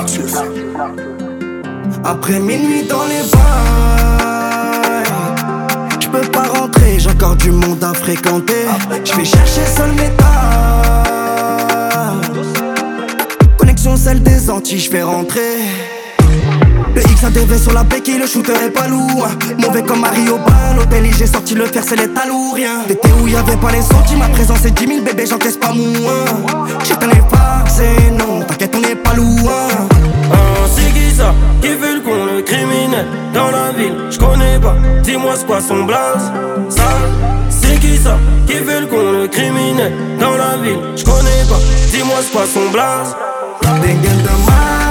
Après minuit dans les bails, j'peux pas rentrer, j'ai encore du monde à fréquenter. J'vais chercher seul métal. Connexion celle des Antilles, j'fais rentrer. Le XADV sur la béquille, le shooter est pas lourd. Mauvais comme Mario Ball, l'hôtel j'ai sorti le fer, c'est les talons, rien. L'été où y'avait pas les centimes, ma présence c'est 10 000, bébé j'encaisse pas moins. J'éteins les phares, c'est non, t'inquiète on est pas loin. C'est qui ça, qui fait le con, le criminel dans la ville, j'connais pas, dis-moi c'est quoi son blaze. Ça, c'est qui ça, qui fait le con, le criminel dans la ville, j'connais pas, dis-moi c'est quoi son blaze. Des gueules de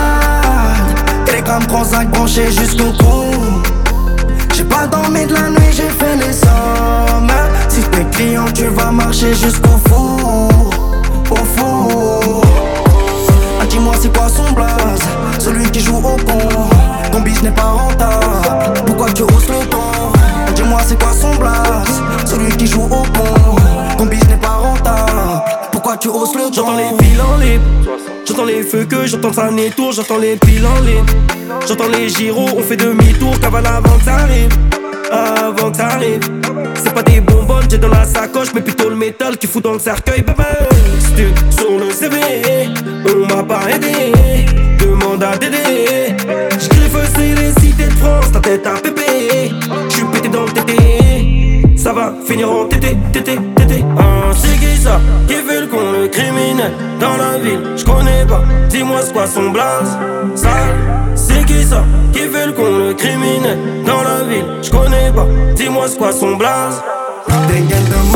malade, Telegram prend 5 branchés jusqu'au cou. J'ai pas dormi de la nuit, j'ai fait les sommes. Si t'es client, tu vas marcher jusqu'au four. Au four. Ah, dis-moi c'est quoi son blaze, celui qui joue au con. Ton bis n'est pas rentable, pourquoi tu hausses le ton? Ah, dis-moi c'est quoi son blaze, celui qui joue au con. Ton bis n'est pas rentable, pourquoi tu hausses le ton? J'entends les piles en libre, j'entends les feux que j'entends ça tour, j'entends les piles en libre. J'entends les gyros, on fait demi-tour, cavale avant que ça arrive. Avant que ça arrive. C'est pas des bonbonnes, j'ai dans la sacoche, mais plutôt le métal qui fout dans le cercueil, bébé. Stud sur le CV, on m'a pas aidé. Demande à Dédé. J'griffe c'est les cités de France, ta tête à pépé. J'suis pété dans le tété. Ça va finir en tété, tété, tété. C'est qui ça, qui fait le con, le criminel dans la ville, j'connais pas, dis-moi c'est quoi son blaze. Ça, c'est qui ça, qui fait le con, le criminel dans la ville, j'connais pas, dis-moi c'est quoi son blaze. Des gueules de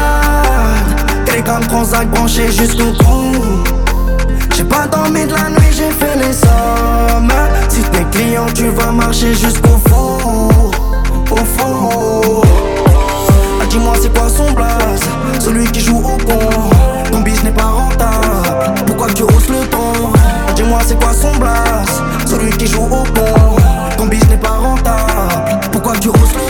malade, Telegram prend 5 branchés jusqu'au cou. J'ai pas dormi de la nuit, j'ai fait les sommes. Si t'es client, tu vas marcher jusqu'au four. Au four. Ah, dis-moi c'est quoi son blaze, celui qui joue au con. Ton bis n'est pas rentable, pourquoi tu hausses le ton? Ah, dis-moi c'est quoi son blaze, celui qui joue au con. Ton bis n'est pas rentable, pourquoi tu hausses le ton?